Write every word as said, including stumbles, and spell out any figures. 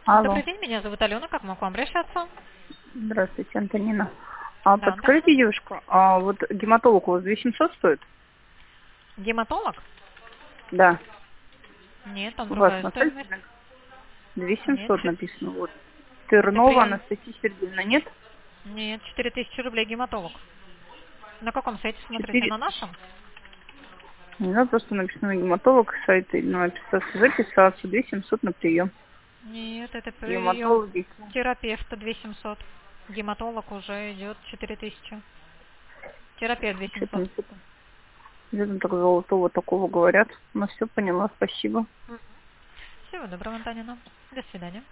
Алло. Добрый день, меня зовут Алена. Как могу к вам обращаться? Здравствуйте, Антонина. А Да, подскажите, Антонина. девушка, а вот гематолог у вас две тысячи семьсот стоит? Гематолог? Да. Нет, там У вас другая на сайте стоимость. две тысячи Нет, семьсот чё- написано. Вот. это Тернова при... Анастасия Сергеевна, нет? Нет, четыре тысячи рублей гематолог. На каком сайте смотрите? Четыре. На нашем? Не знаю, просто написано гематолог, сайт, ну, написаться, записаться, две тысячи семьсот на прием. Нет, это прием Гематологи. терапевта две тысячи семьсот. Гематолог уже идет четыре тысячи. Терапевт две тысячи Что там, семьсот. что там? Где там так золотого такого говорят? Ну все, поняла, спасибо. Всего доброго, Антонина. До свидания.